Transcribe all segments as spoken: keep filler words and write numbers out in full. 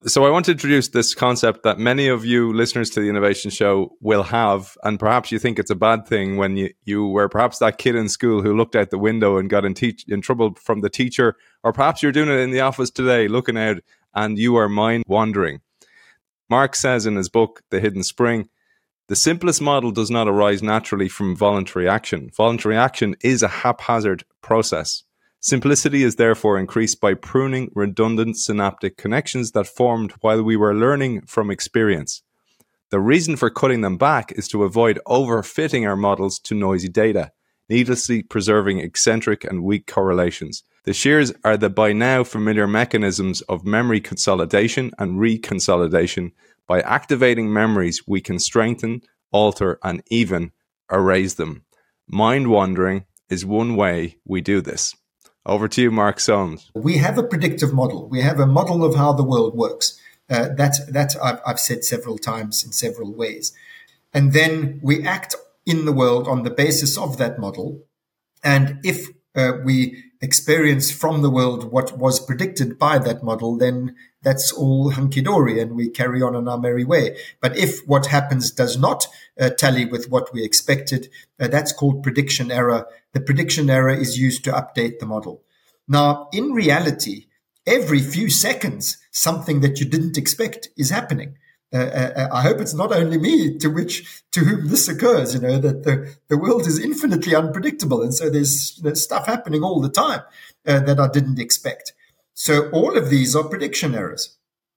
So I want to introduce this concept that many of you listeners to the Innovation Show will have, and perhaps you think it's a bad thing when you, you were perhaps that kid in school who looked out the window and got in, teach, in trouble from the teacher, or perhaps you're doing it in the office today, looking out and you are mind wandering. Mark says in his book, The Hidden Spring, the simplest model does not arise naturally from voluntary action. Voluntary action is a haphazard process. Simplicity is therefore increased by pruning redundant synaptic connections that formed while we were learning from experience. The reason for cutting them back is to avoid overfitting our models to noisy data, needlessly preserving eccentric and weak correlations. The shears are the by now familiar mechanisms of memory consolidation and reconsolidation. By activating memories, we can strengthen, alter, and even erase them. Mind wandering is one way we do this. Over to you, Mark Soames. We have a predictive model. We have a model of how the world works. Uh, that that I've, I've said several times in several ways. And then we act in the world on the basis of that model. And if uh, we experience from the world what was predicted by that model, then that's all hunky-dory and we carry on in our merry way. But if what happens does not uh, tally with what we expected, uh, that's called prediction error. The prediction error is used to update the model. Now, in reality, every few seconds, something that you didn't expect is happening. Uh, uh, I hope it's not only me to which to whom this occurs, you know, that the, the world is infinitely unpredictable. And so there's, you know, stuff happening all the time uh, that I didn't expect. So all of these are prediction errors.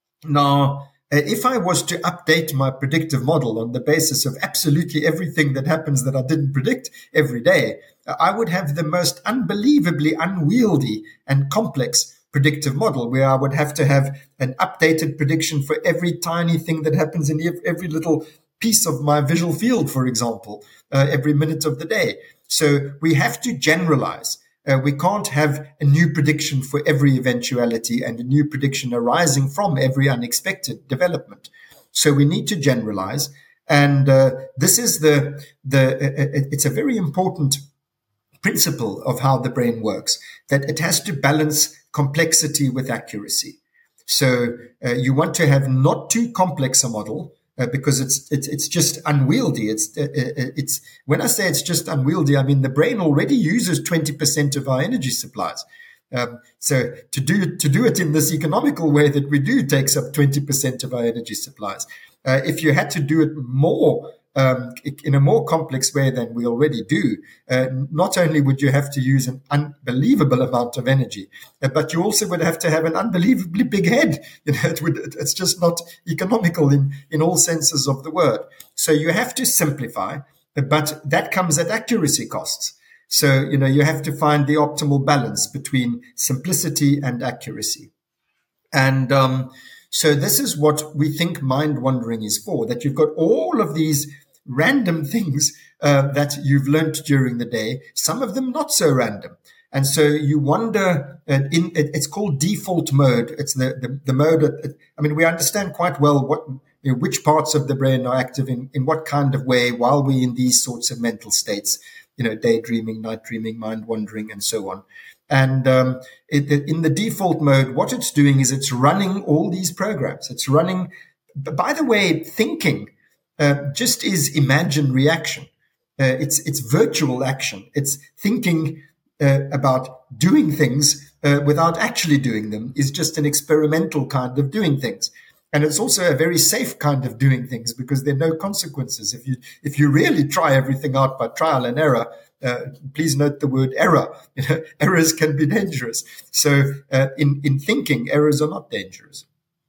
Now, uh, if I was to update my predictive model on the basis of absolutely everything that happens that I didn't predict every day, uh, I would have the most unbelievably unwieldy and complex predictive model where I would have to have an updated prediction for every tiny thing that happens in every little piece of my visual field, for example, uh, every minute of the day. So we have to generalize. Uh, we can't have a new prediction for every eventuality and a new prediction arising from every unexpected development. So we need to generalize. And uh, this is the, the uh, it's a very important principle of how the brain works, that it has to balance complexity with accuracy. So uh, you want to have not too complex a model, Uh, because it's it's it's just unwieldy. It's uh, it's when I say it's just unwieldy, I mean the brain already uses twenty percent of our energy supplies. Um, so to do to do it in this economical way that we do takes up twenty percent of our energy supplies. Uh, if you had to do it more um, in a more complex way than we already do, uh, not only would you have to use an unbelievable amount of energy, uh, but you also would have to have an unbelievably big head. You know, it would, it's just not economical in, in all senses of the word. So you have to simplify, but that comes at accuracy costs. So, you know, you have to find the optimal balance between simplicity and accuracy. And um, so this is what we think mind wandering is for, that you've got all of these random things uh, that you've learned during the day, some of them not so random. And so you wonder, uh, in it's called default mode. It's the, the, the mode, of, I mean, we understand quite well what, you know, which parts of the brain are active in, in what kind of way while we're in these sorts of mental states, you know, daydreaming, night dreaming, mind wandering, and so on. And um, it, in the default mode, what it's doing is it's running all these programs. It's running, by the way, thinking uh, just is imagined reaction. Uh, it's it's virtual action. It's thinking uh, about doing things uh, without actually doing them is just an experimental kind of doing things. And it's also a very safe kind of doing things because there are no consequences. If you if you really try everything out by trial and error, uh, please note the word error. You know, errors can be dangerous. So uh, in, in thinking, errors are not dangerous.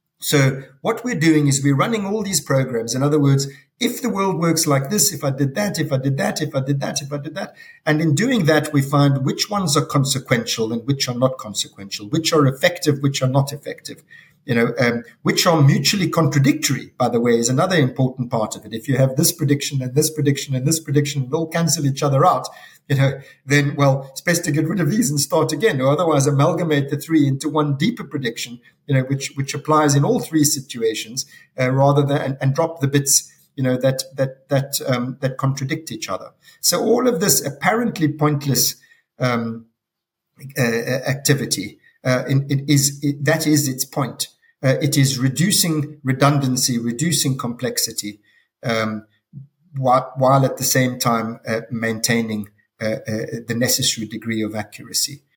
So what we're doing is we're running all these programs. In other words, if the world works like this, if I did that, if I did that, if I did that, if I did that. And in doing that, we find which ones are consequential and which are not consequential, which are effective, which are not effective. You know, um, which are mutually contradictory, by the way, is another important part of it. If you have this prediction and this prediction and this prediction and all cancel each other out, you know, then, well, it's best to get rid of these and start again, or otherwise amalgamate the three into one deeper prediction, you know, which, which applies in all three situations, uh, rather than, and, and drop the bits, you know, that, that, that, um, that contradict each other. So all of this apparently pointless, um, uh, activity, uh, it is, it, that is its point. Uh, it is reducing redundancy, reducing complexity, um, while, while at the same time uh, maintaining uh, uh, the necessary degree of accuracy.